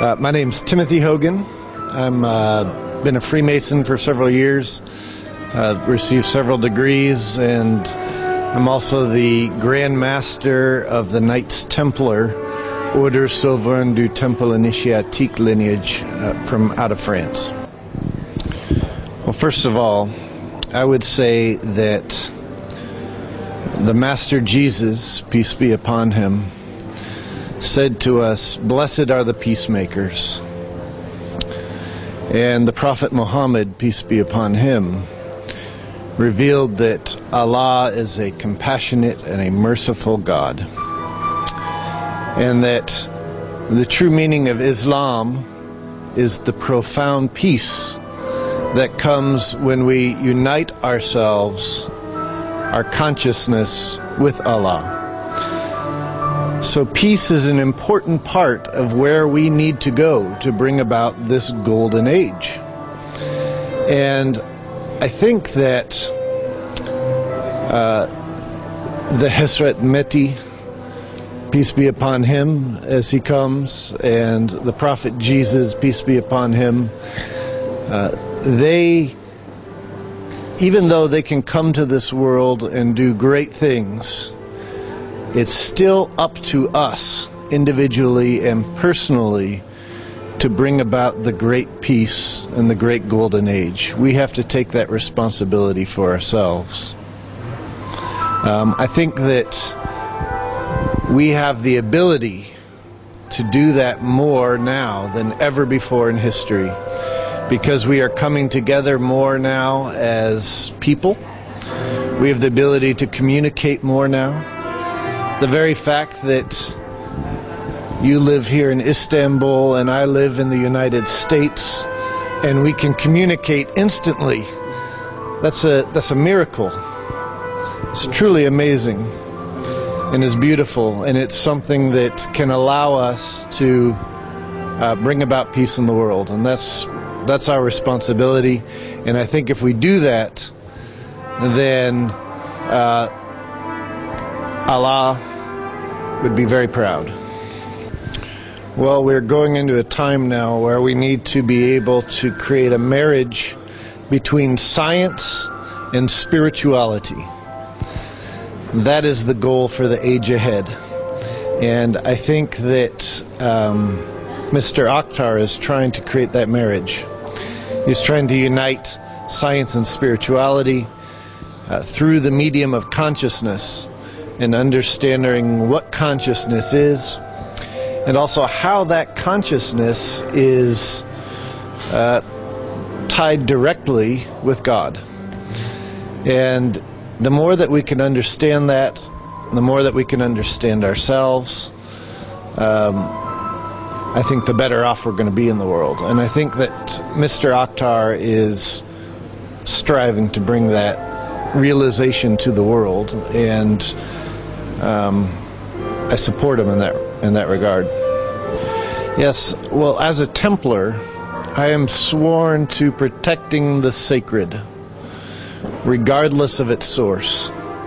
My name's Timothy Hogan. I'm been a Freemason for several years, received several degrees, and I'm also the Grand Master of the Knights Templar, Order Souverain du Temple Initiatique lineage from out of France. Well, first of all, I would say that the Master Jesus, peace be upon him, said to us, "Blessed are the peacemakers." And the Prophet Muhammad, peace be upon him, revealed that Allah is a compassionate and a merciful God. And that the true meaning of Islam is the profound peace that comes when we unite ourselves, our consciousness, with Allah. So peace is an important part of where we need to go to bring about this golden age. And I think that the Hesret Mehdi, peace be upon him as he comes, and the Prophet Jesus, peace be upon him, they, even though they can come to this world and do great things, it's still up to us, individually and personally, to bring about the great peace and the great golden age. We have to take that responsibility for ourselves. I think that we have the ability to do that more now than ever before in history, because we are coming together more now as people. We have the ability to communicate more now. The very fact that you live here in Istanbul and I live in the United States and we can communicate instantly, that's a miracle. It's truly amazing and is beautiful, and it's something that can allow us to bring about peace in the world, and that's our responsibility. And I think if we do that, then Allah would be very proud. Well, we're going into a time now where we need to be able to create a marriage between science and spirituality. That is the goal for the age ahead. And I think that Mr. Akhtar is trying to create that marriage. He's trying to unite science and spirituality through the medium of consciousness, and understanding what consciousness is, and also how that consciousness is tied directly with God. And the more that we can understand that, the more that we can understand ourselves, I think the better off we're going to be in the world. And I think that Mr. Akhtar is striving to bring that realization to the world, and I support him in that regard. Yes, well, as a Templar, I am sworn to protecting the sacred, regardless of its source.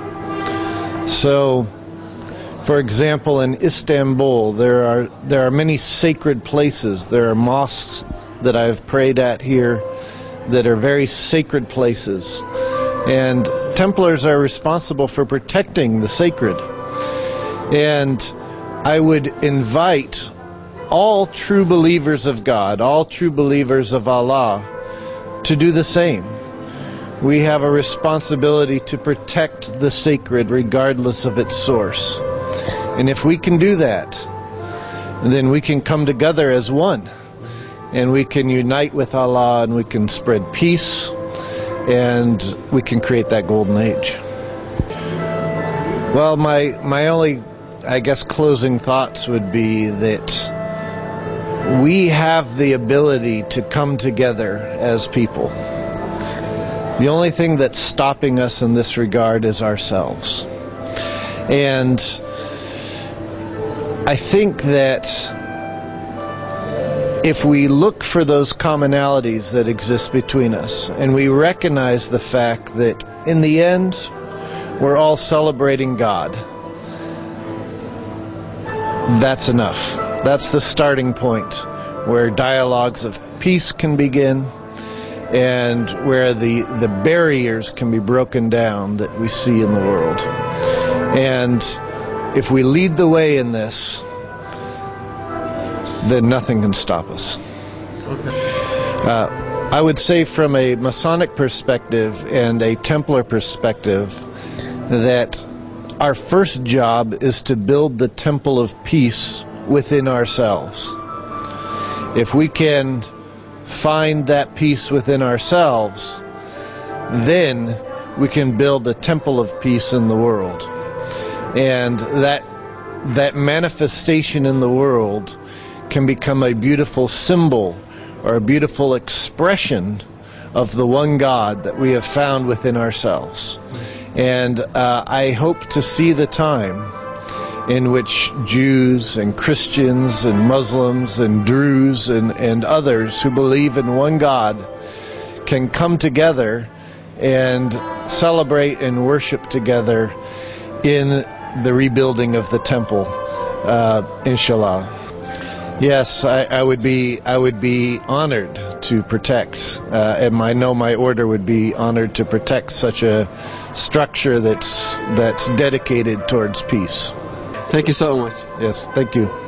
So, for example, in Istanbul, there are many sacred places. There are mosques that I've prayed at here that are very sacred places, and Templars are responsible for protecting the sacred. And I would invite all true believers of God, all true believers of Allah, to do the same. We have a responsibility to protect the sacred regardless of its source. And if we can do that, then we can come together as one, and we can unite with Allah, and we can spread peace, and we can create that golden age. Well, my only, I guess, closing thoughts would be that we have the ability to come together as people. The only thing that's stopping us in this regard is ourselves. And I think that if we look for those commonalities that exist between us, and we recognize the fact that in the end, we're all celebrating God, that's enough. That's the starting point. where dialogues of peace can begin, and where the barriers can be broken down that we see in the world. And if we lead the way in this, then nothing can stop us. I would say from a Masonic perspective and a Templar perspective that our first job is to build the temple of peace within ourselves. If we can find that peace within ourselves, then we can build a temple of peace in the world. And that manifestation in the world can become a beautiful symbol or a beautiful expression of the one God that we have found within ourselves. And I hope to see the time in which Jews and Christians and Muslims and Druze and others who believe in one God can come together and celebrate and worship together in the rebuilding of the temple, inshallah. Yes, I would be honored to protect, and I know my order would be honored to protect such a structure that's dedicated towards peace. Thank you so much. Yes, thank you.